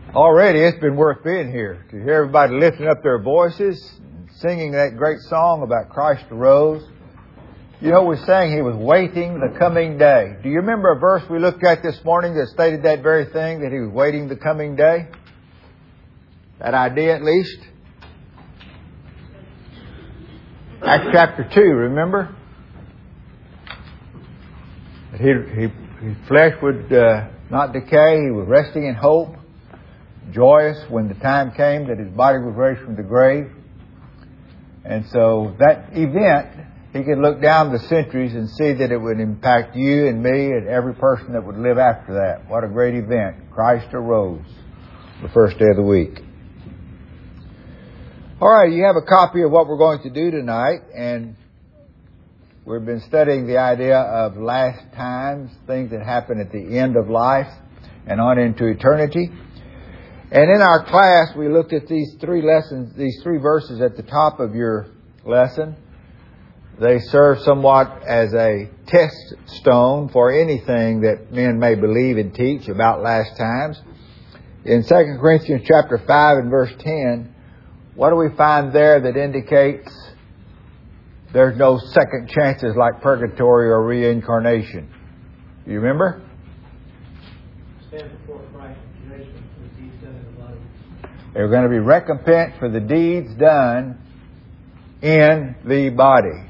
Already, it's been worth being here to hear everybody lifting up their voices, singing that great song about Christ arose. You know, we sang He was waiting the coming day. Do you remember a verse we looked at this morning that stated that very thing, that He was waiting the coming day? That idea, at least. Acts chapter 2, remember? His flesh would not decay. He was resting in hope, joyous when the time came that His body was raised from the grave. And so that event, He could look down the centuries and see that it would impact you and me and every person that would live after that. What a great event. Christ arose the first day of the week. All right, you have a copy of what we're going to do tonight, and we've been studying the idea of last times, things that happen at the end of life and on into eternity. And in our class, we looked at these three verses at the top of your lesson. They serve somewhat as a test stone for anything that men may believe and teach about last times. In 2 Corinthians chapter 5 and verse 10, what do we find there that indicates there's no second chances like purgatory or reincarnation? Do you remember? Stand before Christ in judgment for the deeds done in the body. They're going to be recompensed for the deeds done in the body.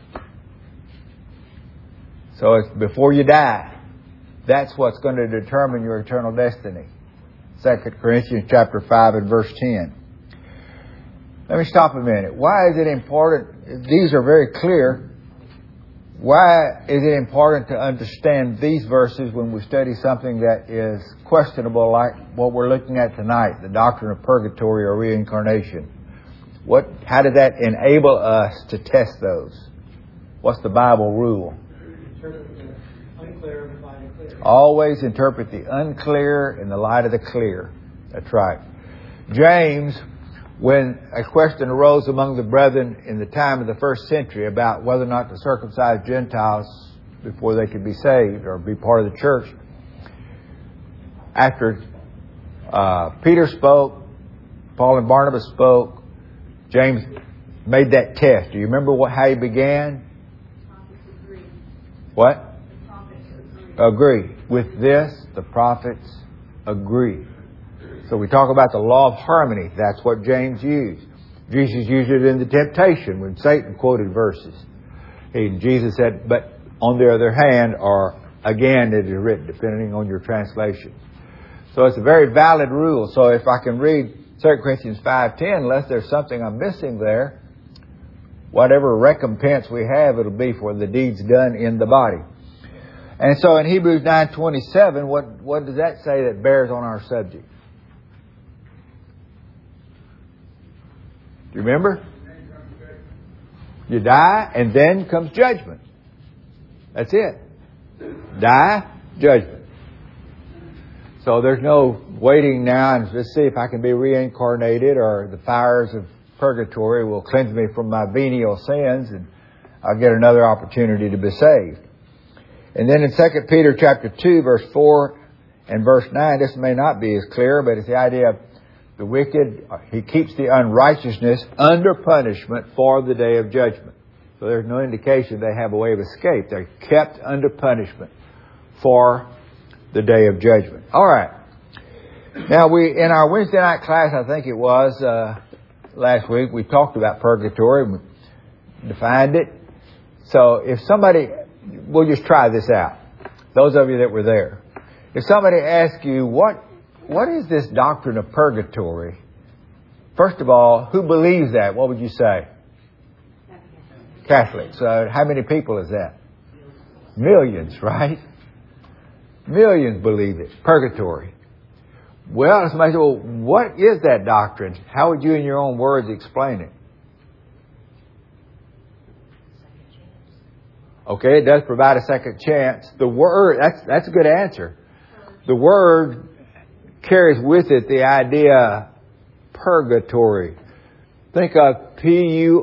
So it's before you die. That's what's going to determine your eternal destiny. 2 Corinthians chapter 5 and verse 10. Let me stop a minute. Why is it important? These are very clear. Why is it important to understand these verses when we study something that is questionable like what we're looking at tonight, the doctrine of purgatory or reincarnation? How did that enable us to test those? What's the Bible rule? Interpret the unclear in the light of clear. Always interpret the unclear in the light of the clear. That's right. James, when a question arose among the brethren in the time of the first century about whether or not to circumcise Gentiles before they could be saved or be part of the church, after Peter spoke, Paul and Barnabas spoke, James made that test. Do you remember how he began? Agree. What? The prophets agree. With this, the prophets agree. So we talk about the law of harmony. That's what James used. Jesus used it in the temptation when Satan quoted verses. Jesus said, but on the other hand, or again it is written, depending on your translation. So it's a very valid rule. So if I can read 2 Corinthians 5:10, unless there's something I'm missing there, whatever recompense we have, it'll be for the deeds done in the body. And so in Hebrews 9:27, what does that say that bears on our subject? Do you remember? You die, and then comes judgment. That's it. Die, judgment. So there's no waiting now and let's see if I can be reincarnated or the fires of purgatory will cleanse me from my venial sins and I'll get another opportunity to be saved. And then in 2 Peter chapter 2, verse 4 and verse 9, this may not be as clear, but it's the idea of the wicked, he keeps the unrighteousness under punishment for the day of judgment. So there's no indication they have a way of escape. They're kept under punishment for the day of judgment. All right. Now in our Wednesday night class, I think it was, last week, we talked about purgatory and we defined it. So we'll just try this out. Those of you that were there. If somebody asks you, what is this doctrine of purgatory? First of all, who believes that? What would you say? Catholics. So how many people is that? Millions, right? Millions believe it. Purgatory. Well, somebody said, well, what is that doctrine? How would you in your own words explain it? Okay, it does provide a second chance. The word, that's a good answer. The word carries with it the idea purgatory. Think of P-U-R-G-E.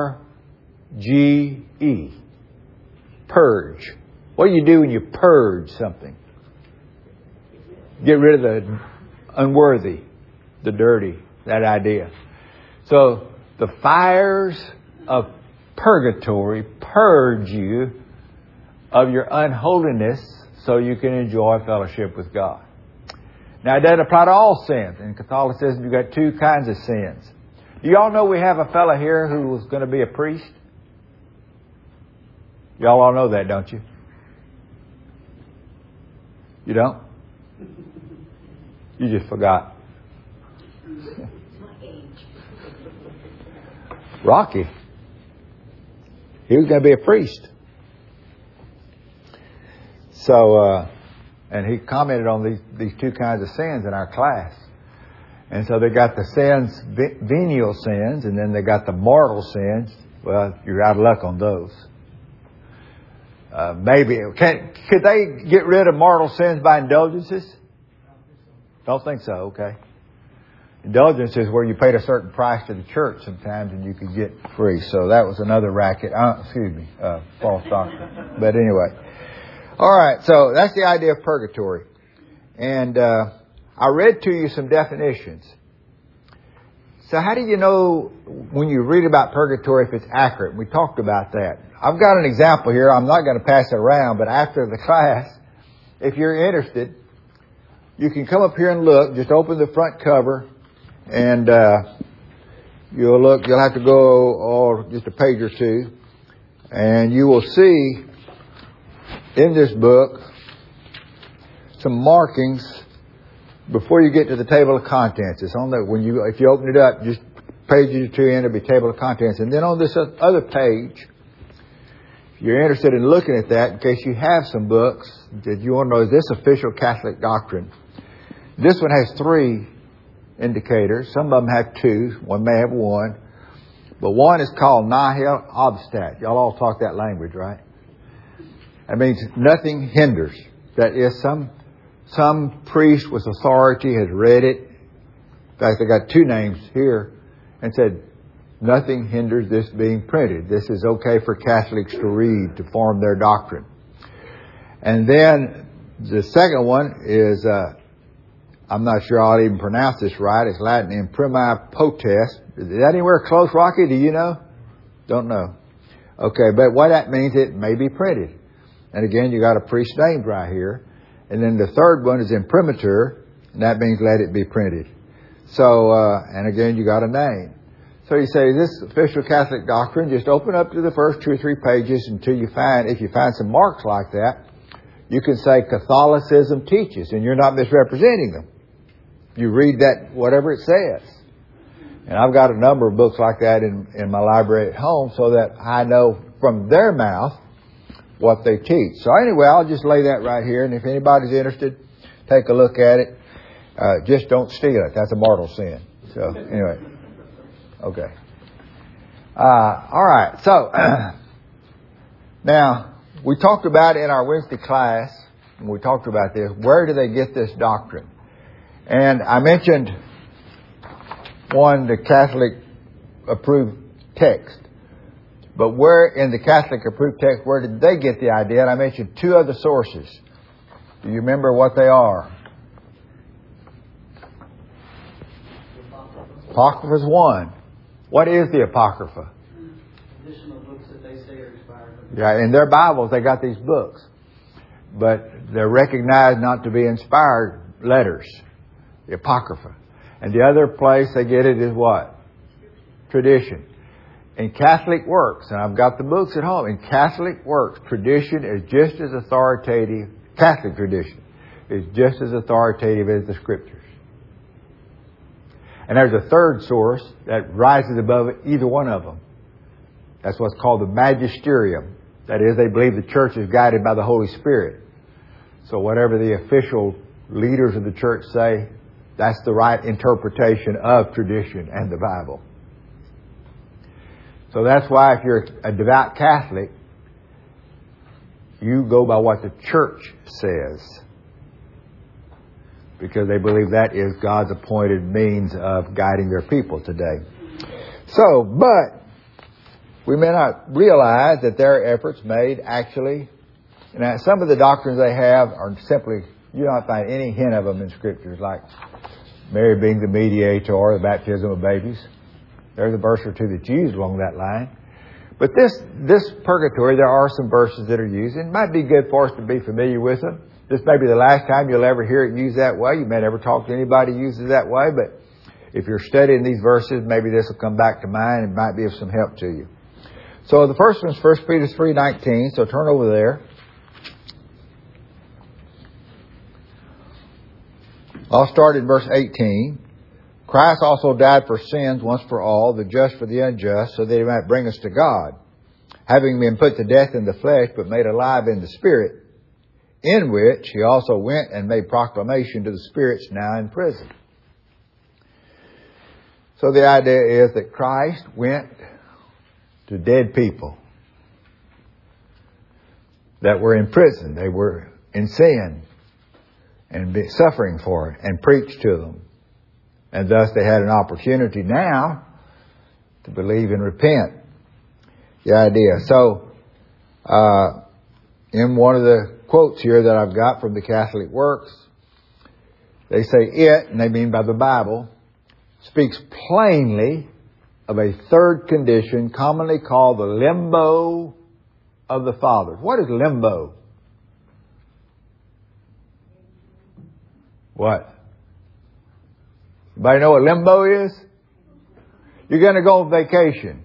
Purge. What do you do when you purge something? Get rid of the unworthy. the dirty, that idea. So the fires of purgatory purge you of your unholiness so you can enjoy fellowship with God. Now, it doesn't apply to all sins. In Catholicism, you've got two kinds of sins. Do y'all know we have a fellow here who was going to be a priest? Y'all all know that, don't you? You don't? You just forgot. Rocky. He was going to be a priest. So, and he commented on these two kinds of sins in our class. And so they got the sins, venial sins, and then they got the mortal sins. Well, you're out of luck on those. Maybe. Could they get rid of mortal sins by indulgences? Don't think so, okay. Indulgence is where you paid a certain price to the church sometimes and you could get free. So that was another racket. False doctrine. But anyway. All right, so that's the idea of purgatory. And I read to you some definitions. So how do you know when you read about purgatory if it's accurate? We talked about that. I've got an example here. I'm not going to pass it around, but after the class, if you're interested, you can come up here and look. Just open the front cover, and you'll look. You'll have to go just a page or two, and you will see in this book some markings before you get to the table of contents. It's on if you open it up, just pages or two in, it'll be table of contents, and then on this other page, if you're interested in looking at that, in case you have some books that you want to know, is this official Catholic doctrine? This one has 3 indicators. Some of them have 2. One may have 1. But one is called nihil obstat. Y'all all talk that language, right? That means nothing hinders. That is, some priest with authority has read it. In fact, I got 2 names here and said, nothing hinders this being printed. This is okay for Catholics to read, to form their doctrine. And then the second one is, I'm not sure I'll even pronounce this right. It's Latin, imprima potest. Is that anywhere close, Rocky? Do you know? Don't know. Okay, but what that means, it may be printed. And again, you got a priest named right here. And then the third one is imprimatur, and that means let it be printed. So, and again, you got a name. So you say, this official Catholic doctrine, just open up to the first 2 or 3 pages until if you find some marks like that, you can say Catholicism teaches, and you're not misrepresenting them. You read that, whatever it says. And I've got a number of books like that in my library at home so that I know from their mouth what they teach. So anyway, I'll just lay that right here, and if anybody's interested, take a look at it. Just don't steal it. That's a mortal sin. So anyway. Okay. All right. So now we talked about in our Wednesday class, and we talked about this, where do they get this doctrine? And I mentioned the Catholic approved text. But where in the Catholic approved text, where did they get the idea? And I mentioned 2 other sources. Do you remember what they are? Apocrypha is one. What is the Apocrypha? Additional books that they say are expired. Yeah, in their Bibles they got these books. But they're recognized not to be inspired letters. The Apocrypha. And the other place they get it is what? Tradition. In Catholic works, and I've got the books at home, in Catholic works, tradition is just as authoritative, Catholic tradition is just as authoritative as the Scriptures. And there's a third source that rises above either one of them. That's what's called the magisterium. That is, they believe the church is guided by the Holy Spirit. So whatever the official leaders of the church say, that's the right interpretation of tradition and the Bible. So that's why if you're a devout Catholic, you go by what the church says. Because they believe that is God's appointed means of guiding their people today. So, but we may not realize that there are efforts made actually. Now, some of the doctrines they have are simply, you don't find any hint of them in Scriptures, like Mary being the mediator, the baptism of babies. There's a verse or two that's used along that line. But this purgatory, there are some verses that are used. It might be good for us to be familiar with them. This may be the last time you'll ever hear it used that way. You may never talk to anybody who uses it that way, but if you're studying these verses, maybe this will come back to mind and might be of some help to you. So the first one is 1 Peter 3:19, so turn over there. I'll start in verse 18. Christ also died for sins once for all, the just for the unjust, so that He might bring us to God, having been put to death in the flesh, but made alive in the Spirit, in which He also went and made proclamation to the spirits now in prison. So the idea is that Christ went to dead people that were in prison. They were in sin and suffering for it, and preached to them. And thus they had an opportunity now to believe and repent. The idea. So, in one of the quotes here that I've got from the Catholic Works, they say it, and they mean by the Bible, speaks plainly of a third condition commonly called the limbo of the fathers. What is limbo? What? Anybody know what limbo is? You're going to go on vacation,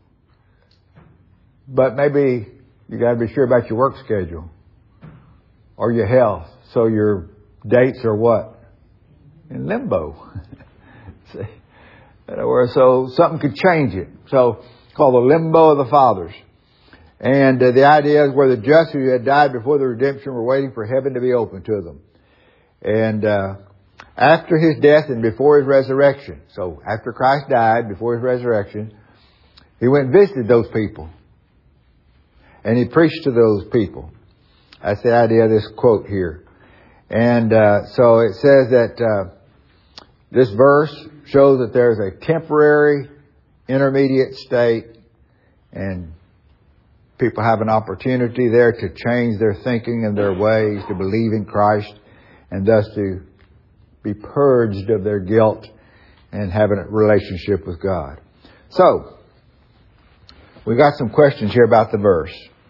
but maybe you got to be sure about your work schedule or your health. So your dates are what? In limbo. See? So something could change it. So it's called the limbo of the fathers. And the idea is where the just who had died before the redemption were waiting for heaven to be open to them. And after His death and before His resurrection, so after Christ died, before His resurrection, He went and visited those people. And He preached to those people. That's the idea of this quote here. And so it says that this verse shows that there's a temporary intermediate state, and people have an opportunity there to change their thinking and their ways, to believe in Christ, and thus to be purged of their guilt and have a relationship with God. So, we got some questions here about the verse.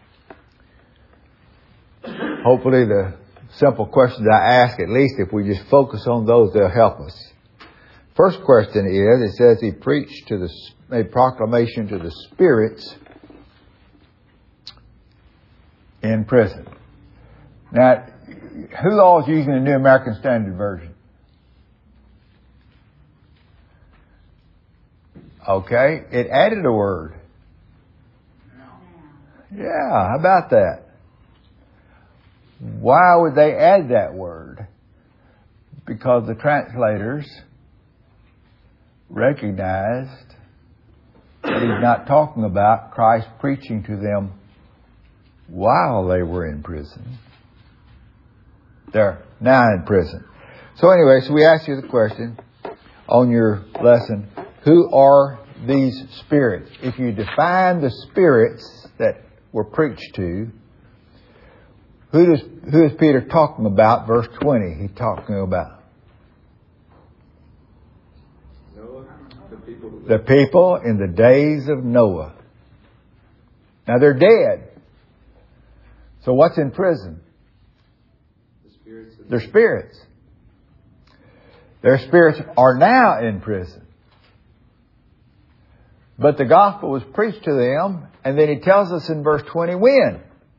Hopefully the simple questions I ask, at least if we just focus on those, they'll help us. First question is, it says He preached made proclamation to the spirits in prison. Now, who all is using the New American Standard Version? Okay, it added a word. Yeah, how about that? Why would they add that word? Because the translators recognized that He's not talking about Christ preaching to them while they were in prison. They're now in prison. So anyway, so we asked you the question on your lesson, who are these spirits? If you define the spirits that were preached to, who is Peter talking about? Verse 20, he's talking about Noah, the people in the days of Noah. Now they're dead. So what's in prison? Their spirits. Their spirits are now in prison. But the gospel was preached to them, and then He tells us in verse 20 when.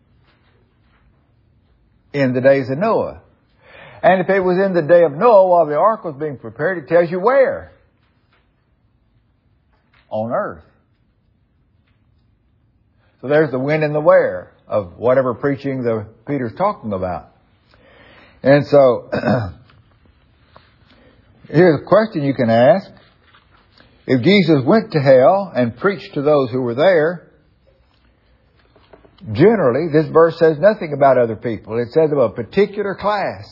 In the days of Noah. And if it was in the day of Noah while the ark was being prepared, it tells you where. On earth. So there's the when and the where of whatever preaching Peter's talking about. And so, here's a question you can ask. If Jesus went to hell and preached to those who were there, generally, this verse says nothing about other people. It says of a particular class.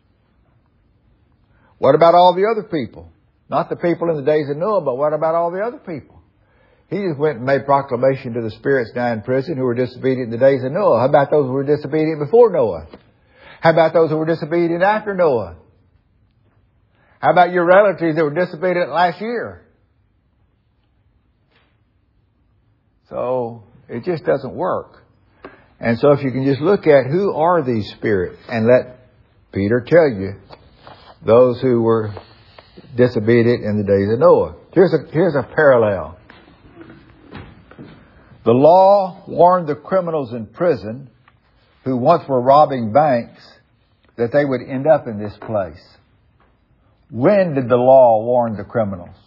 What about all the other people? Not the people in the days of Noah, but what about all the other people? He just went and made proclamation to the spirits now in prison who were disobedient in the days of Noah. How about those who were disobedient before Noah? How about those who were disobedient after Noah? How about your relatives that were disobedient last year? So it just doesn't work. And so if you can just look at who are these spirits and let Peter tell you those who were disobedient in the days of Noah. Here's a parallel. The law warned the criminals in prison who once were robbing banks that they would end up in this place. When did the law warn the criminals?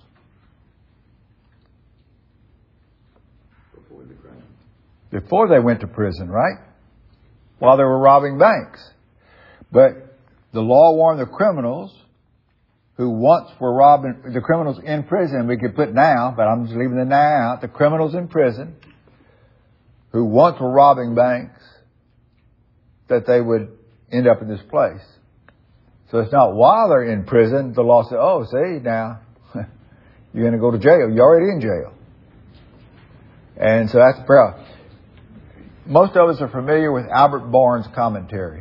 Before they went to prison, right? While they were robbing banks. But the law warned the criminals who once were robbing, the criminals in prison, we could put now, but I'm just leaving the now out, the criminals in prison who once were robbing banks, that they would end up in this place. So it's not while they're in prison, the law said, oh, see, now, you're going to go to jail. You're already in jail. And so that's the problem. Most of us are familiar with Albert Barnes' commentary.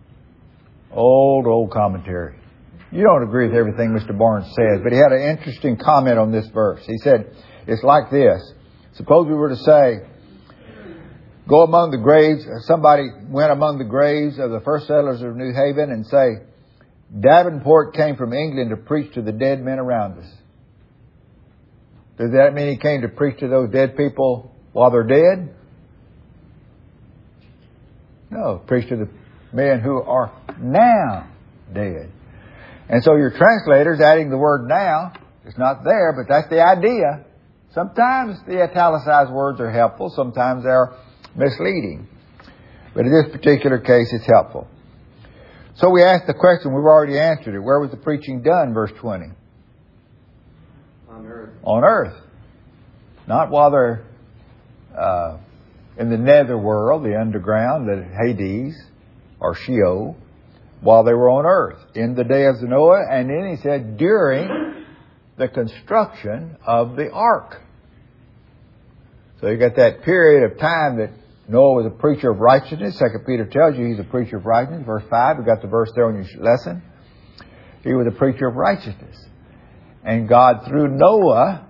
Old commentary. You don't agree with everything Mr. Barnes says, but he had an interesting comment on this verse. He said, it's like this. Suppose we were to say, go among the graves, somebody went among the graves of the first settlers of New Haven and say, Davenport came from England to preach to the dead men around us. Does that mean he came to preach to those dead people while they're dead? No, preach to the men who are now dead. And so your translator's adding the word now. It's not there, but that's the idea. Sometimes the italicized words are helpful. Sometimes they're misleading. But in this particular case, it's helpful. So we asked the question, we've already answered it. Where was the preaching done, verse 20? On earth. On earth. Not while they're in the nether world, the underground, the Hades, or Sheol, while they were on earth, in the days of Noah, and then he said, during the construction of the ark. So you got that period of time that Noah was a preacher of righteousness. 2 Peter tells you he's a preacher of righteousness. Verse 5, we got the verse there on your lesson. He was a preacher of righteousness. And God, through Noah,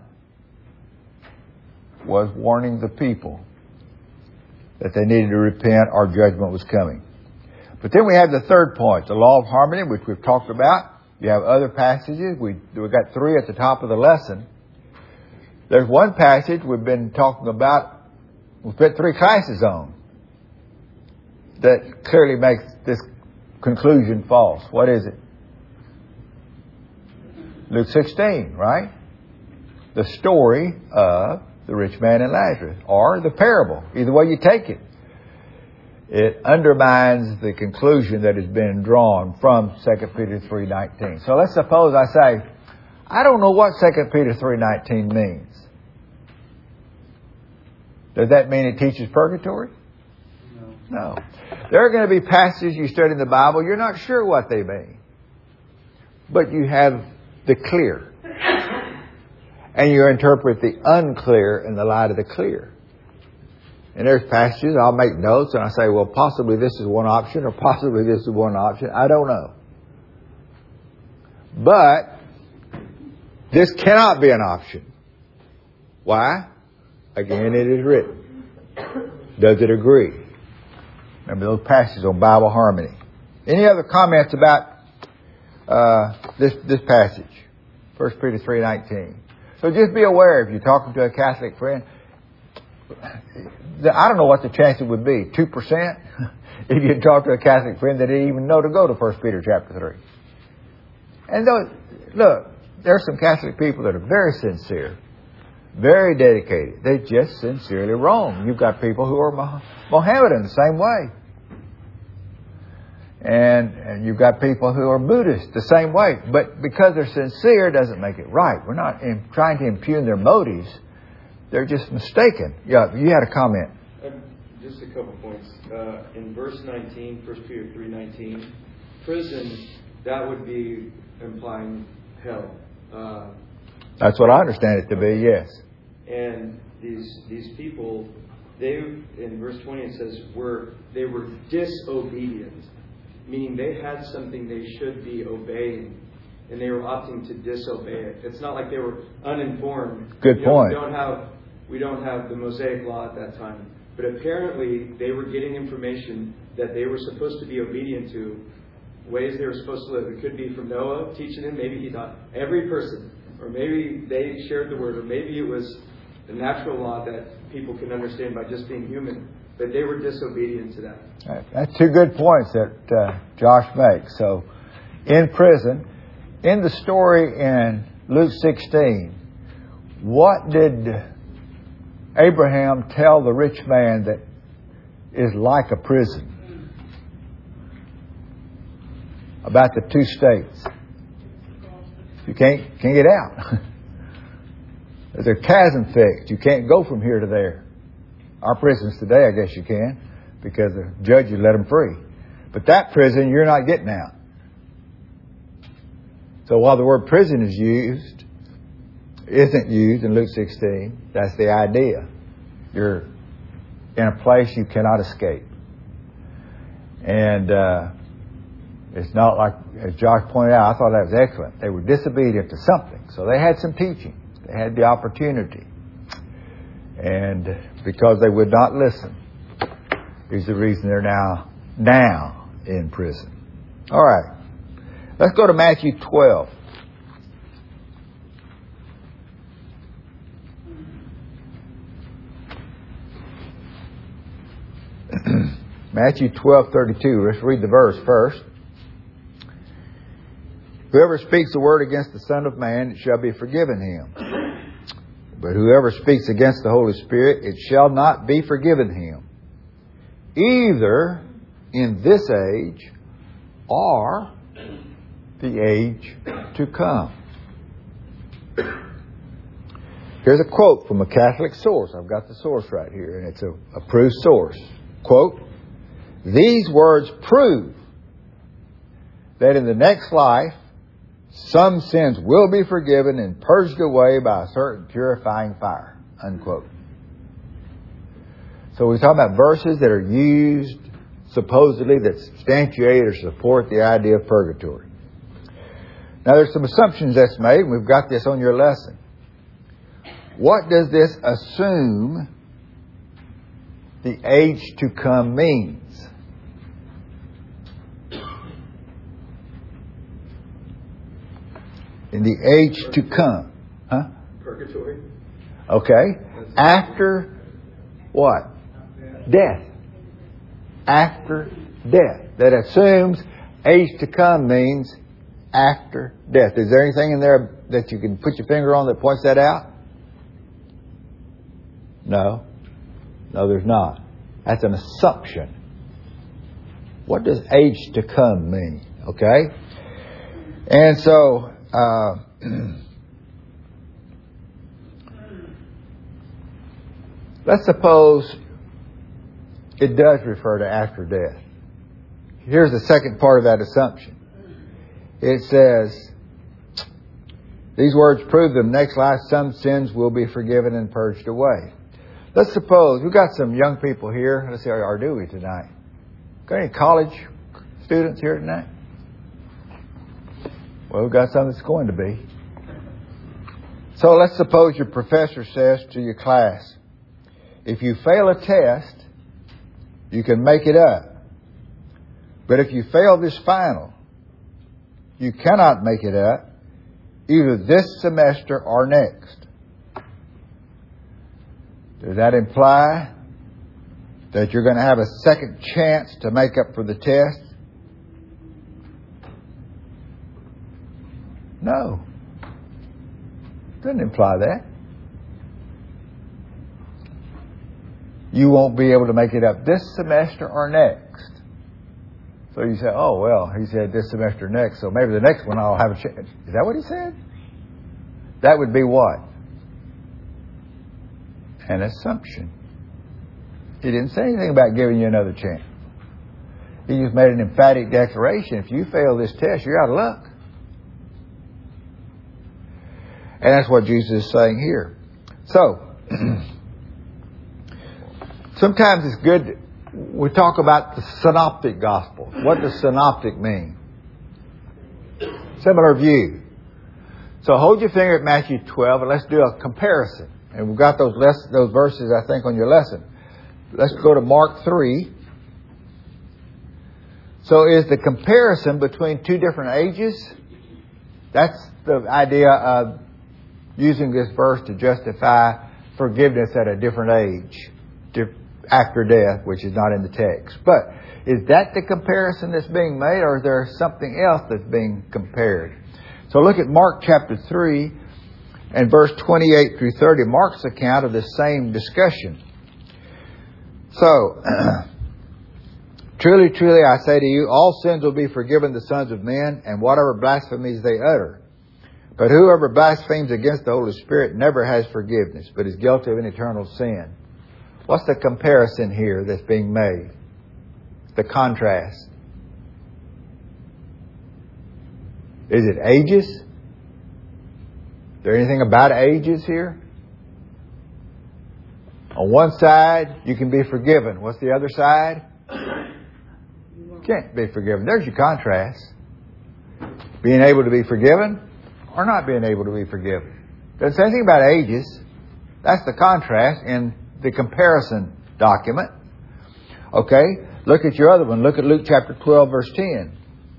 was warning the people that they needed to repent or judgment was coming. But then we have the third point, the law of harmony, which we've talked about. You have other passages. We've got 3 at the top of the lesson. There's one passage we've been talking about, we've put 3 classes on, that clearly makes this conclusion false. What is it? Luke 16, right? The story of the rich man and Lazarus, or the parable. Either way you take it. It undermines the conclusion that has been drawn from 2 Peter 3:19. So let's suppose I say, I don't know what 2 Peter 3:19 means. Does that mean it teaches purgatory? No. There are going to be passages you study in the Bible, you're not sure what they mean. But you have the clear. And you interpret the unclear in the light of the clear. And there's passages, I'll make notes and I say, well, possibly this is one option or possibly this is one option. I don't know. But this cannot be an option. Why? Again, it is written. Does it agree? Remember those passages on Bible harmony. Any other comments about this passage? 1 Peter 3:19. So just be aware if you're talking to a Catholic friend, I don't know what the chances would be. 2% if you talk to a Catholic friend that didn't even know to go to 1 Peter chapter 3. And look, there are some Catholic people that are very sincere, very dedicated. They're just sincerely wrong. You've got people who are Mohammedan the same way. And you've got people who are Buddhist the same way. But because they're sincere doesn't make it right. We're not trying to impugn their motives. They're just mistaken. Yeah, you had a comment. Just a couple points. In verse 19, 1 Peter 3:19, prison, that would be implying hell. That's what I understand it to be, yes. And these people, in verse 20 it says, they were disobedient, meaning they had something they should be obeying, and they were opting to disobey it. It's not like they were uninformed. Good point. We don't have the Mosaic law at that time. But apparently they were getting information that they were supposed to be obedient to, ways they were supposed to live. It could be from Noah teaching them. Maybe he taught every person. Or maybe they shared the word. Or maybe it was the natural law that people can understand by just being human. But they were disobedient to that. That's two good points that Josh makes. So, in prison, in the story in Luke 16, what did Abraham tell the rich man that is like a prison? About the two states. You can't get out. There's a chasm fixed. You can't go from here to there. Our prisons today, I guess you can, because the judge would let them free. But that prison, you're not getting out. So while the word prison isn't used in Luke 16, that's the idea. You're in a place you cannot escape. And it's not like, as Josh pointed out, I thought that was excellent. They were disobedient to something. So they had some teaching. They had the opportunity. And because they would not listen is the reason they're now in prison. All right. Let's go to Matthew 12. Matthew 12:32. Let's read the verse first. Whoever speaks a word against the Son of Man, it shall be forgiven him. But whoever speaks against the Holy Spirit, it shall not be forgiven him, either in this age or the age to come. Here's a quote from a Catholic source. I've got the source right here, and it's an approved source. Quote, "These words prove that in the next life, some sins will be forgiven and purged away by a certain purifying fire." Unquote. So we're talking about verses that are used supposedly that substantiate or support the idea of purgatory. Now there's some assumptions that's made, and we've got this on your lesson. What does this assume the age to come means? In the age to come. Huh? Purgatory. Okay. After what? Death. After death. That assumes age to come means after death. Is there anything in there that you can put your finger on that points that out? No. No, there's not. That's an assumption. What does age to come mean? Okay? And so, let's suppose it does refer to after death. Here's the second part of that assumption. It says, these words prove that in the next life some sins will be forgiven and purged away. Let's suppose, we've got some young people here. Let's see, or do we tonight? Got any college students here tonight? Well, we've got some that's going to be. So let's suppose your professor says to your class, if you fail a test, you can make it up. But if you fail this final, you cannot make it up either this semester or next. Does that imply that you're going to have a second chance to make up for the test? No. Doesn't imply that. You won't be able to make it up this semester or next. So you say, oh, well, he said this semester next, so maybe the next one I'll have a chance. Is that what he said? That would be what? An assumption. He didn't say anything about giving you another chance. He just made an emphatic declaration. If you fail this test, you're out of luck. And that's what Jesus is saying here. So, sometimes it's good, we talk about the synoptic gospel. What does synoptic mean? similar view. So hold your finger at Matthew 12 and let's do a comparison. And we've got those verses, I think, on your lesson. Let's go to Mark 3. So is the comparison between two different ages? That's the idea of using this verse to justify forgiveness at a different age, after death, which is not in the text. But is that the comparison that's being made, or is there something else that's being compared? So look at Mark chapter 3 and verse 28 through 30. Mark's account of the same discussion. So, truly, truly, I say to you, all sins will be forgiven the sons of men, and whatever blasphemies they utter. But whoever blasphemes against the Holy Spirit never has forgiveness, but is guilty of an eternal sin. What's the comparison here that's being made? The contrast. Is it ages? Is there anything about ages here? On one side, you can be forgiven. What's the other side? You can't be forgiven. There's your contrast. Being able to be forgiven or not being able to be forgiven. Doesn't say anything about ages. That's the contrast in the comparison document. Okay, look at your other one. Look at Luke chapter 12, verse 10.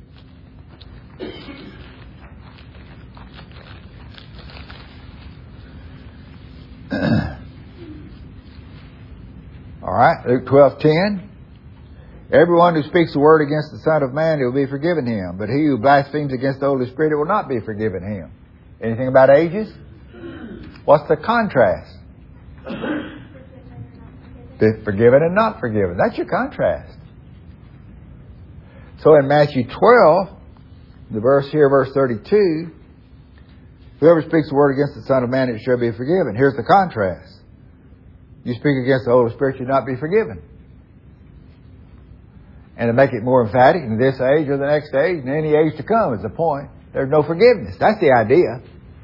All right, Luke 12:10. Everyone who speaks a word against the Son of Man, it will be forgiven him. But he who blasphemes against the Holy Spirit, it will not be forgiven him. Anything about ages? What's the contrast? Forgiven and not forgiven. That's your contrast. So in Matthew 12, the verse here, verse 32, whoever speaks a word against the Son of Man, it shall be forgiven. Here's the contrast. You speak against the Holy Spirit, you'll not be forgiven. And to make it more emphatic, in this age or the next age, and any age to come is the point. There's no forgiveness. That's the idea.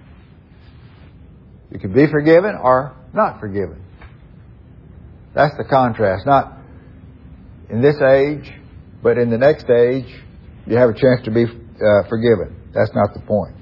You can be forgiven or not forgiven. That's the contrast. Not in this age, but in the next age, you have a chance to be forgiven. That's not the point.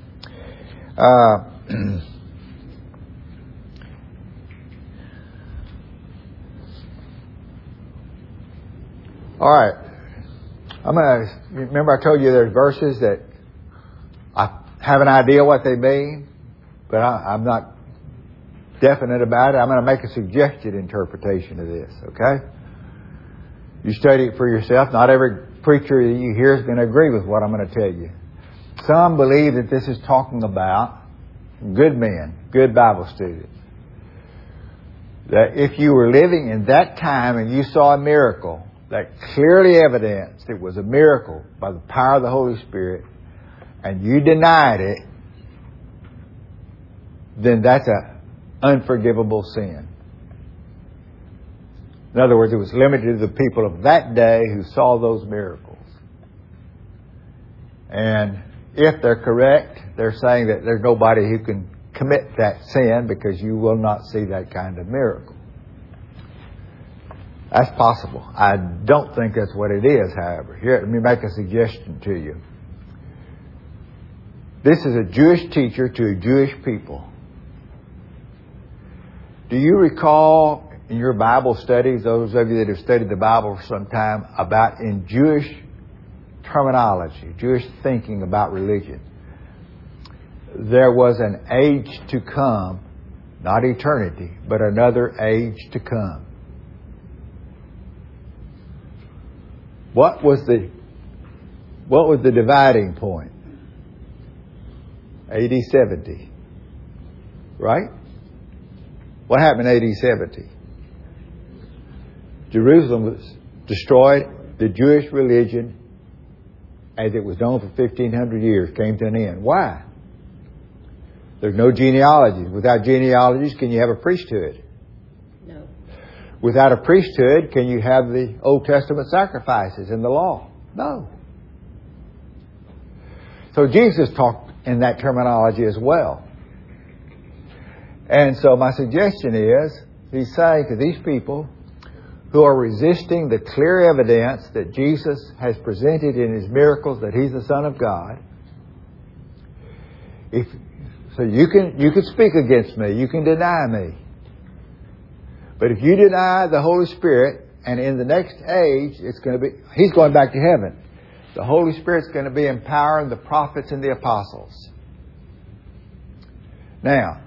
All right. Remember I told you there's verses that I have an idea what they mean, but I'm not definite about it. I'm going to make a suggested interpretation of this, okay? You study it for yourself. Not every preacher that you hear is going to agree with what I'm going to tell you. Some believe that this is talking about good men, good Bible students. That if you were living in that time and you saw a miracle that clearly evidenced it was a miracle by the power of the Holy Spirit, and you denied it, then that's an unforgivable sin. In other words, it was limited to the people of that day who saw those miracles. And if they're correct, they're saying that there's nobody who can commit that sin because you will not see that kind of miracle. That's possible. I don't think that's what it is, however. Here, let me make a suggestion to you. This is a Jewish teacher to a Jewish people. Do you recall in your Bible studies, those of you that have studied the Bible for some time, about in Jewish terminology, Jewish thinking about religion, there was an age to come, not eternity, but another age to come. What was the dividing point? AD 70. Right? What happened in AD 70? Jerusalem was destroyed. The Jewish religion, as it was known for 1,500 years, came to an end. Why? There's no genealogies. Without genealogies, can you have a priesthood? No. Without a priesthood, can you have the Old Testament sacrifices and the law? No. So Jesus talked in that terminology as well. And so my suggestion is, he's saying to these people who are resisting the clear evidence that Jesus has presented in His miracles that He's the Son of God, So you can speak against me. You can deny me. But if you deny the Holy Spirit, and in the next age, He's going back to heaven. The Holy Spirit's going to be empowering the prophets and the apostles. Now,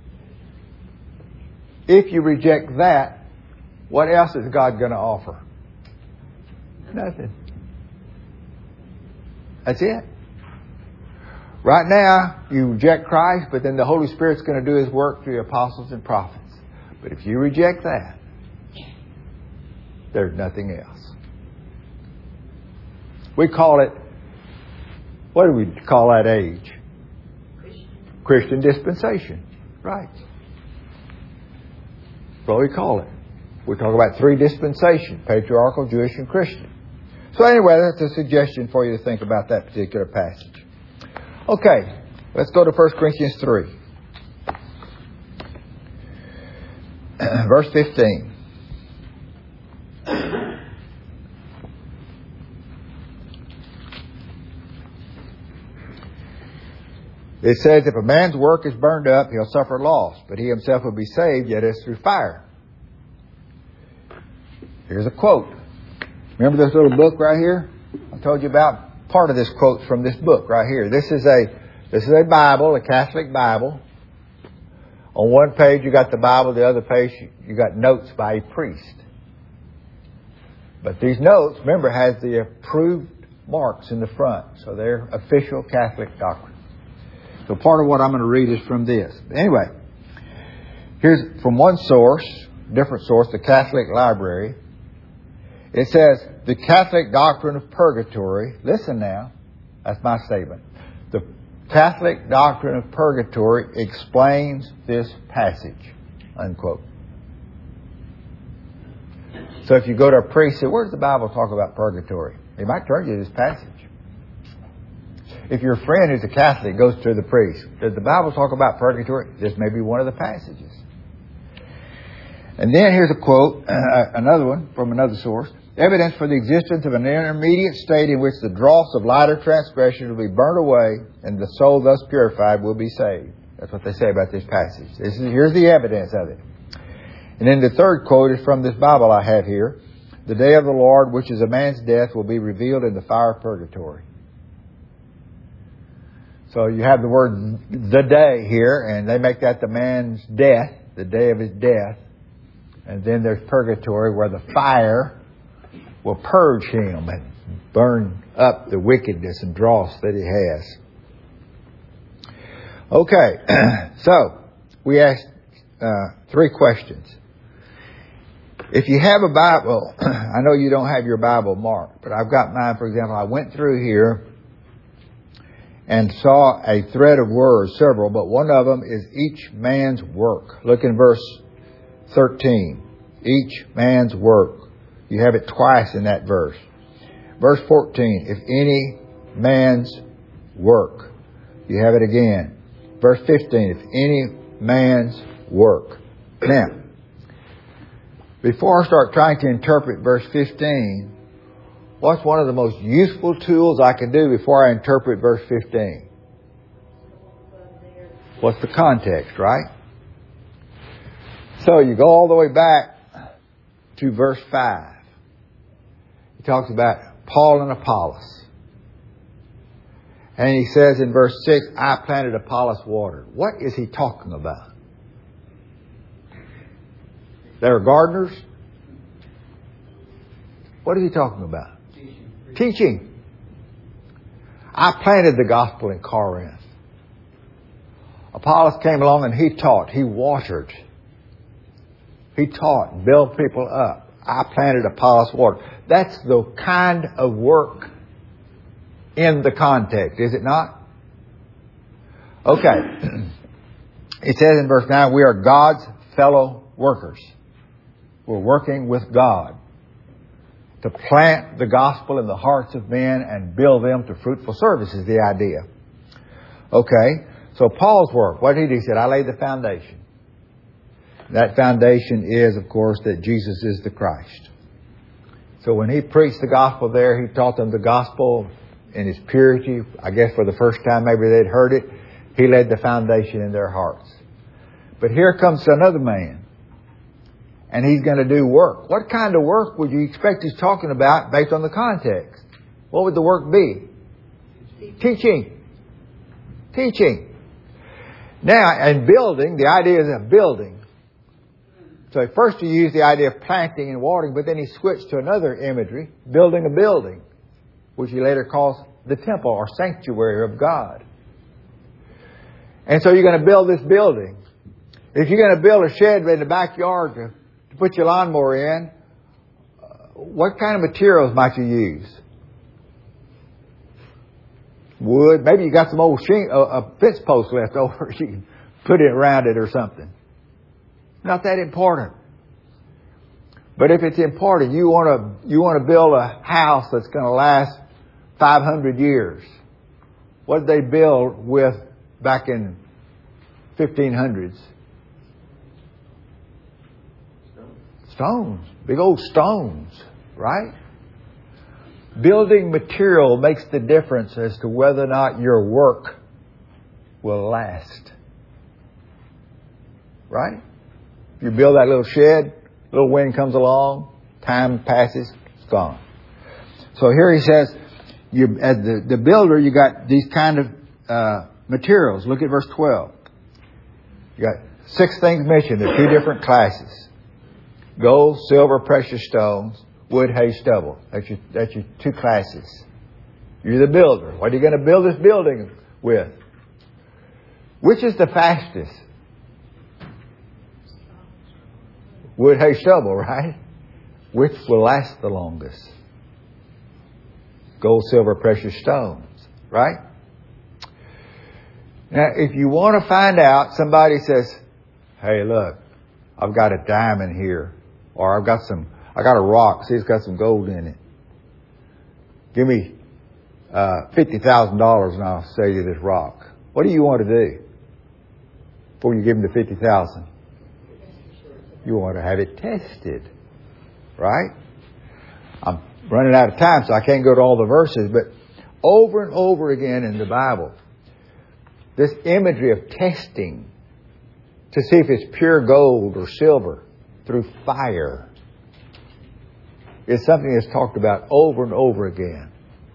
if you reject that, what else is God going to offer? Nothing. That's it. Right now, you reject Christ, but then the Holy Spirit's going to do His work through the apostles and prophets. But if you reject that, there's nothing else. We call it, what do we call that age? Christian dispensation. Right. That's what we call it. We talk about 3 dispensations: patriarchal, Jewish, and Christian. So anyway, that's a suggestion for you to think about that particular passage. Okay, let's go to 1 Corinthians 3. Verse 15. It says, if a man's work is burned up, he'll suffer loss, but he himself will be saved, yet as through fire. Here's a quote. Remember this little book right here? I told you about part of this quote from this book right here. This is a Bible, a Catholic Bible. On one page you got the Bible, the other page you got notes by a priest. But these notes, remember, has the approved marks in the front, so they're official Catholic doctrine. So part of what I'm going to read is from this. Anyway, here's from one source, different source, the Catholic Library. It says, the Catholic doctrine of purgatory, listen now, that's my statement. The Catholic doctrine of purgatory explains this passage, unquote. So if you go to a priest, say, where does the Bible talk about purgatory? He might turn you to this passage. If your friend who's a Catholic goes to the priest, does the Bible talk about purgatory? This may be one of the passages. And then here's a quote, another one from another source. Evidence for the existence of an intermediate state in which the dross of lighter transgression will be burnt away and the soul thus purified will be saved. That's what they say about this passage. Here's the evidence of it. And then the third quote is from this Bible I have here. The day of the Lord, which is a man's death, will be revealed in the fire of purgatory. So you have the word the day here, and they make that the man's death, the day of his death. And then there's purgatory where the fire will purge him and burn up the wickedness and dross that he has. Okay, so we asked 3 questions. If you have a Bible, I know you don't have your Bible marked, but I've got mine, for example. I went through here and saw a thread of words, several, but one of them is each man's work. Look in verse 13. Each man's work. You have it twice in that verse. Verse 14. If any man's work. You have it again. Verse 15. If any man's work. Now, before I start trying to interpret verse 15, what's one of the most useful tools I can do before I interpret verse 15? What's the context, right? So you go all the way back to verse 5. He talks about Paul and Apollos. And he says in verse 6, I planted, Apollos watered. What is he talking about? They're gardeners? What is he talking about? Teaching. I planted the gospel in Corinth. Apollos came along and he taught. He watered. He taught, built people up. I planted, Apollos watered. That's the kind of work in the context, is it not? Okay. It says in verse 9, we are God's fellow workers. We're working with God to plant the gospel in the hearts of men and build them to fruitful service is the idea. Okay. So Paul's work, what did he do? He said, I laid the foundation. That foundation is, of course, that Jesus is the Christ. So when he preached the gospel there, he taught them the gospel in its purity. I guess for the first time maybe they'd heard it. He laid the foundation in their hearts. But here comes another man. And he's going to do work. What kind of work would you expect he's talking about based on the context? What would the work be? Teaching. Teaching. Now, in building, the idea is of building. So first he used the idea of planting and watering, but then he switched to another imagery, building a building, which he later calls the temple or sanctuary of God. And so you're going to build this building. If you're going to build a shed in the backyard to put your lawnmower in, what kind of materials might you use? Wood. Maybe you got some old fence post left over. You can put it around it or something. Not that important. But if it's important, you want to build a house that's going to last 500 years. What did they build with back in 1500s? Stones. Big old stones, right? Building material makes the difference as to whether or not your work will last. Right? If you build that little shed, a little wind comes along, time passes, it's gone. So here he says, as the builder, you got these kind of materials. Look at verse 12. You got 6 things mentioned. There are 2 different classes. Gold, silver, precious stones, wood, hay, stubble. That's your 2 classes. You're the builder. What are you going to build this building with? Which is the fastest? Wood, hay, stubble, right? Which will last the longest? Gold, silver, precious stones, right? Now, if you want to find out, somebody says, hey, look, I've got a diamond here. Or I got a rock. See, it's got some gold in it. Give me $50,000 and I'll sell you this rock. What do you want to do before you give him the $50,000? You want to have it tested, right? I'm running out of time, so I can't go to all the verses, but over and over again in the Bible, this imagery of testing to see if it's pure gold or silver through fire is something that's talked about over and over again.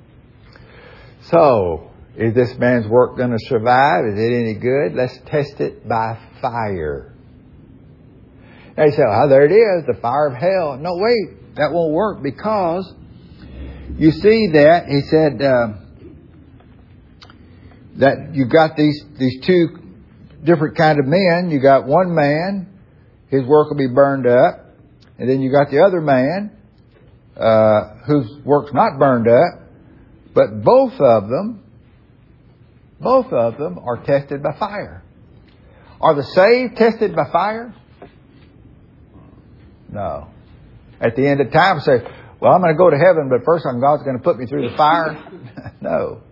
So, is this man's work going to survive? Is it any good? Let's test it by fire. Now you say, oh, there it is, the fire of hell. No, wait, that won't work because you see that, he said, that you got these 2 different kind of men. You got one man, his work will be burned up. And then you got the other man, whose work's not burned up. But both of them are tested by fire. Are the saved tested by fire? No. At the end of time, say, well, I'm going to go to heaven, but first God's going to put me through the fire. No.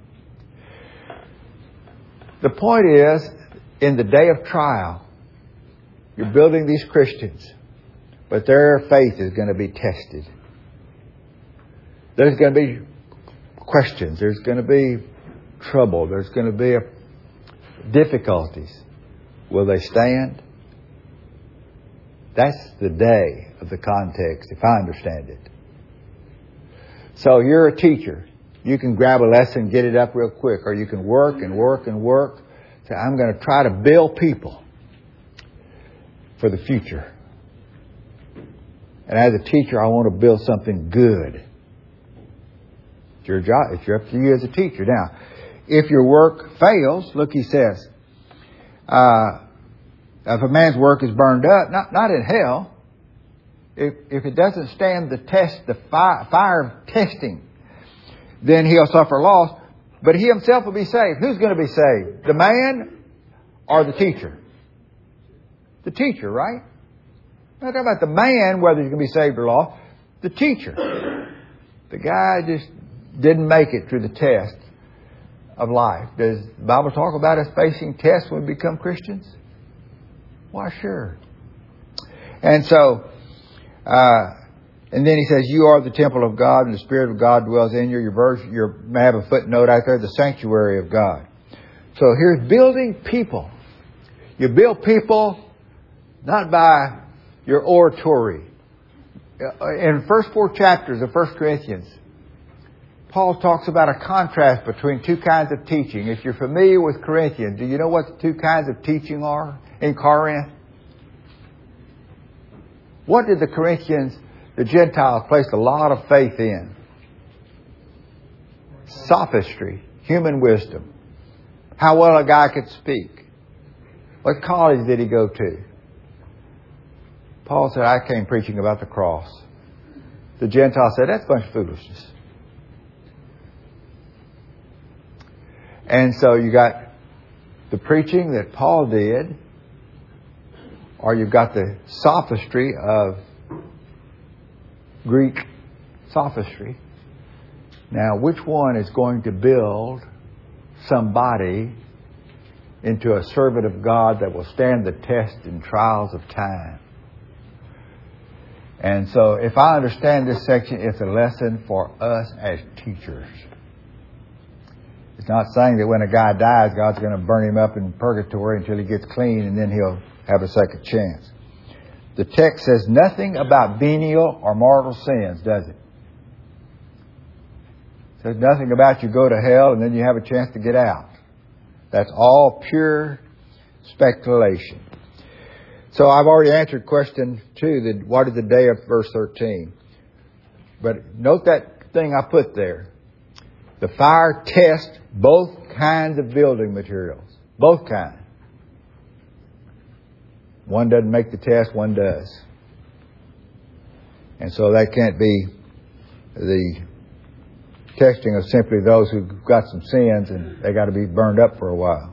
The point is, in the day of trial, you're building these Christians, but their faith is going to be tested. There's going to be questions. There's going to be trouble. There's going to be difficulties. Will they stand? That's the day of the context, if I understand it. So you're a teacher. You can grab a lesson, get it up real quick, or you can work and work and work. Say, I'm going to try to build people for the future. And as a teacher, I want to build something good. It's your job. It's up to you as a teacher. Now, if your work fails, look, he says, if a man's work is burned up, not in hell, if it doesn't stand the test, the fire of testing, then he'll suffer loss, but he himself will be saved. Who's going to be saved? The man or the teacher? The teacher, right? I'm not talking about the man, whether he's going to be saved or lost. The teacher. The guy just didn't make it through the test of life. Does the Bible talk about us facing tests when we become Christians? Why, sure. And so, and then he says, you are the temple of God and the Spirit of God dwells in you. You may have a footnote out there, the sanctuary of God. So here's building people. You build people not by your oratory. In the first 4 chapters of 1 Corinthians, Paul talks about a contrast between 2 kinds of teaching. If you're familiar with Corinthians, do you know what the 2 kinds of teaching are in Corinth? What did the Corinthians, the Gentiles, place a lot of faith in? Sophistry, human wisdom. How well a guy could speak. What college did he go to? Paul said, I came preaching about the cross. The Gentiles said, that's a bunch of foolishness. And so you got the preaching that Paul did, or you've got the sophistry of Greek sophistry. Now, which one is going to build somebody into a servant of God that will stand the test and trials of time? And so, if I understand this section, it's a lesson for us as teachers. It's not saying that when a guy dies, God's going to burn him up in purgatory until he gets clean and then he'll have a second chance. The text says nothing about venial or mortal sins, does it? It says nothing about you go to hell and then you have a chance to get out. That's all pure speculation. So I've already answered question 2, what is the day of verse 13. But note that thing I put there. The fire tests both kinds of building materials. Both kinds. One doesn't make the test, one does. And so that can't be the testing of simply those who've got some sins and they got to be burned up for a while.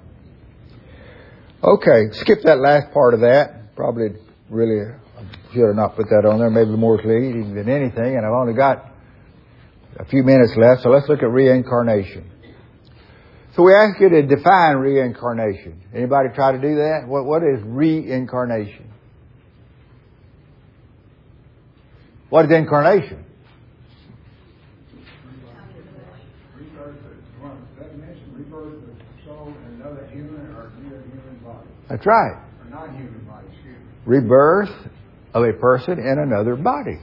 Okay, skip that last part of that. Probably really should have not put that on there. Maybe more leading than anything. And I've only got a few minutes left, so let's look at reincarnation. So we ask you to define reincarnation. Anybody try to do that? What is reincarnation? What is incarnation? Rebirth of soul in another human or near human body. That's right. Or non-human body, excuse me. Rebirth of a person in another body.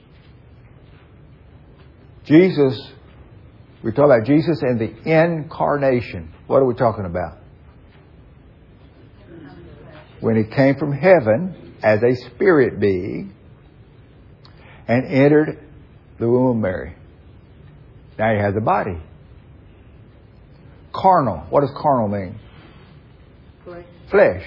Jesus, we talk about Jesus and the incarnation. What are we talking about? When He came from heaven as a spirit being and entered the womb of Mary. Now He has a body. Carnal. What does carnal mean? Flesh.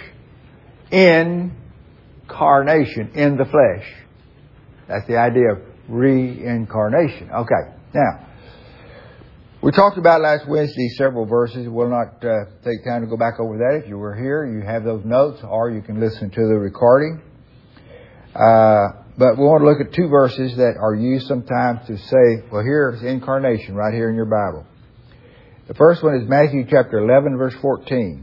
Incarnation. In the flesh. That's the idea of reincarnation. Okay. Now, we talked about last Wednesday several verses. We'll not take time to go back over that. If you were here, you have those notes, or you can listen to the recording. But we want to look at 2 verses that are used sometimes to say, well, here's incarnation right here in your Bible. The first one is Matthew chapter 11, verse 14.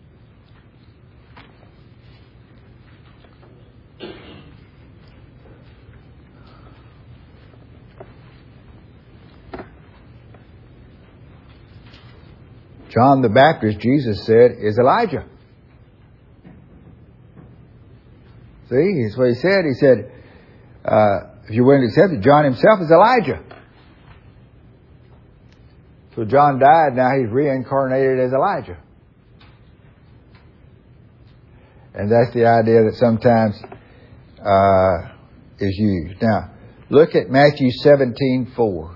John the Baptist, Jesus said, is Elijah. See, that's what He said. He said, if you're willing to accept it, John himself is Elijah. So John died, now he's reincarnated as Elijah. And that's the idea that sometimes is used. Now, look at Matthew 17:4.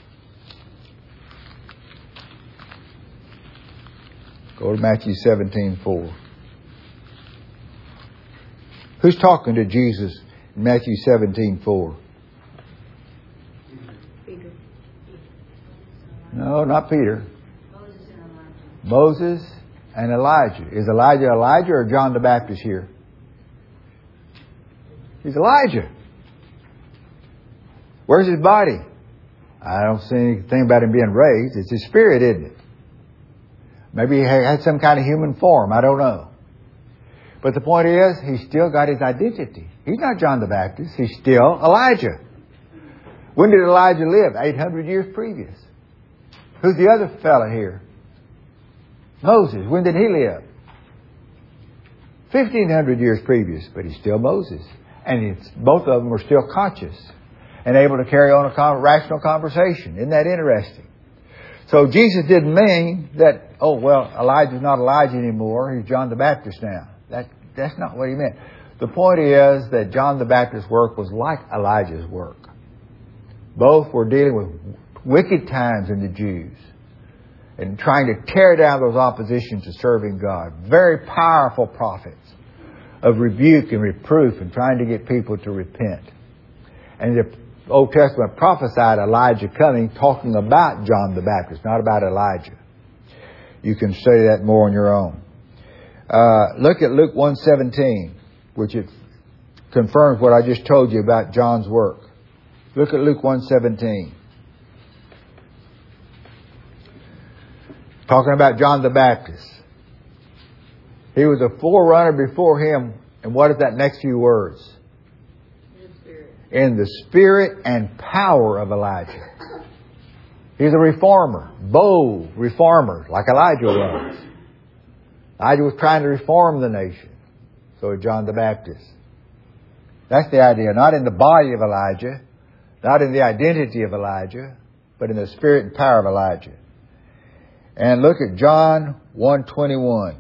Go to Matthew 17:4. Who's talking to Jesus in Matthew 17:4? Peter. No, not Peter. Moses and Elijah. Is Elijah or John the Baptist here? He's Elijah. Where's his body? I don't see anything about him being raised. It's his spirit, isn't it? Maybe he had some kind of human form. I don't know. But the point is, he's still got his identity. He's not John the Baptist. He's still Elijah. When did Elijah live? 800 years previous. Who's the other fella here? Moses, when did he live? 1,500 years previous, but he's still Moses. And both of them were still conscious and able to carry on a rational conversation. Isn't that interesting? So Jesus didn't mean that, oh, well, Elijah's not Elijah anymore. He's John the Baptist now. That's not what he meant. The point is that John the Baptist's work was like Elijah's work. Both were dealing with wicked times in the Jews and trying to tear down those oppositions to serving God. Very powerful prophets of rebuke and reproof and trying to get people to repent. And the Old Testament prophesied Elijah coming, talking about John the Baptist, not about Elijah. You can study that more on your own. Look at Luke 1:17, which it confirms what I just told you about John's work. Look at Luke 1:17. Talking about John the Baptist. He was a forerunner before him. And what is that next few words? In the spirit and power of Elijah. He's a reformer. Bold reformer, like Elijah was. Elijah was trying to reform the nation. So was John the Baptist. That's the idea. Not in the body of Elijah. Not in the identity of Elijah. But in the spirit and power of Elijah. And look at John 1:21.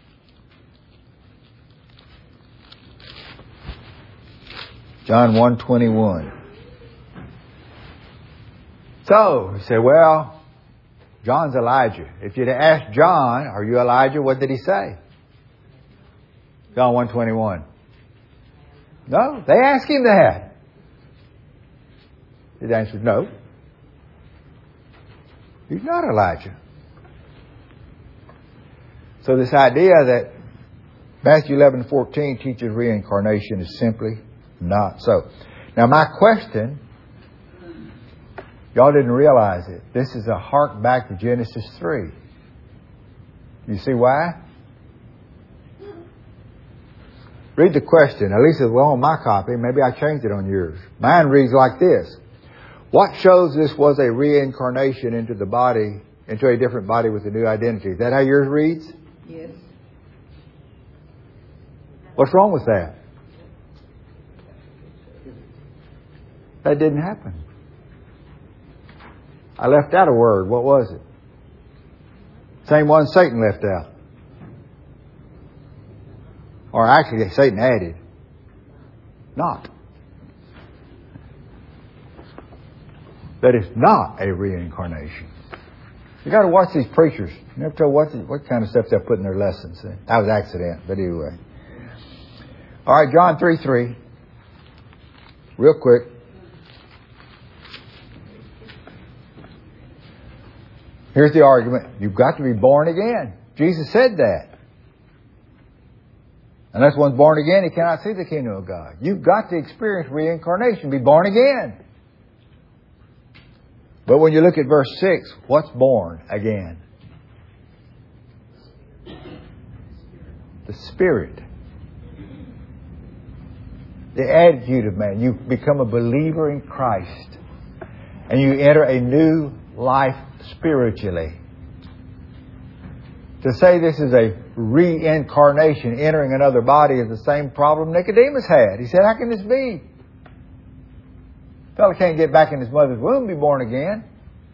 John 1:21. So, you say, well, John's Elijah. If you'd asked John, are you Elijah? What did he say? John 1:21. No, they asked him that. His answer is no. He's not Elijah. So this idea that Matthew 11:14 teaches reincarnation is simply not so. Now my question, y'all didn't realize it. This is a hark back to Genesis 3. You see why? Read the question. At least it's well on my copy. Maybe I changed it on yours. Mine reads like this. What shows this was a reincarnation into the body, into a different body with a new identity? Is that how yours reads? Yes. What's wrong with that? That didn't happen. I left out a word. What was it? Same one Satan left out. Or actually, Satan added. Not. That is not a reincarnation. You got to watch these preachers. You never tell what kind of stuff they're putting in their lessons. That was accident, but anyway. All right, John 3:3. Real quick. Here's the argument. You've got to be born again. Jesus said that. Unless one's born again, he cannot see the kingdom of God. You've got to experience reincarnation, be born again. But when you look at verse 6, what's born again? The Spirit. The attitude of man. You become a believer in Christ. And you enter a new life spiritually. To say this is a reincarnation, entering another body, is the same problem Nicodemus had. He said, how can this be? A fellow can't get back in his mother's womb and be born again.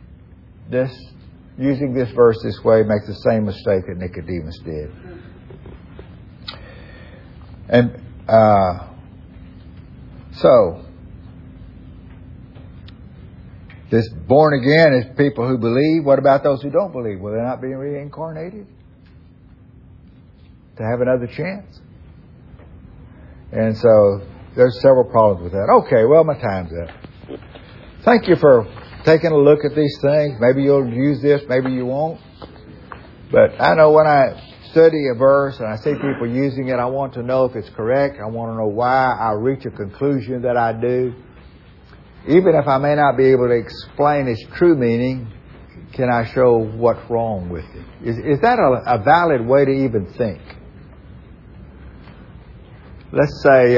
Using this verse this way makes the same mistake that Nicodemus did. And so, this born again is people who believe. What about those who don't believe? Will they not be reincarnated? To have another chance? And so, there's several problems with that. Okay, well, my time's up. Thank you for taking a look at these things. Maybe you'll use this, maybe you won't. But I know when I study a verse and I see people using it, I want to know if it's correct. I want to know why I reach a conclusion that I do. Even if I may not be able to explain its true meaning, can I show what's wrong with it? Is that a valid way to even think? Let's say,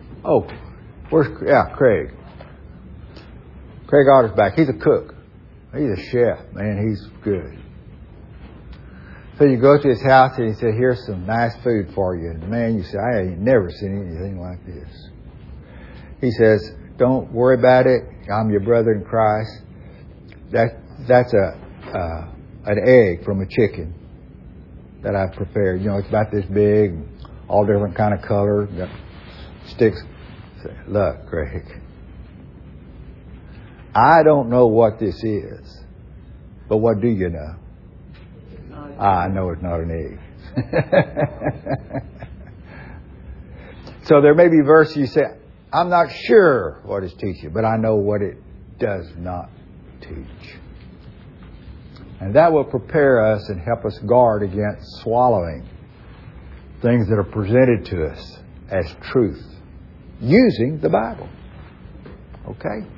Craig. Craig Otter's back. He's a cook. He's a chef, man. He's good. So you go to his house and he said, here's some nice food for you. And man, you say, I ain't never seen anything like this. He says, don't worry about it. I'm your brother in Christ. That's an egg from a chicken that I've prepared. You know, it's about this big, all different kind of color. Got sticks. Look, Greg, I don't know what this is, but what do you know? I know it's not an egg. So there may be verses you say, I'm not sure what it's teaching, but I know what it does not teach. And that will prepare us and help us guard against swallowing things that are presented to us as truth using the Bible. Okay?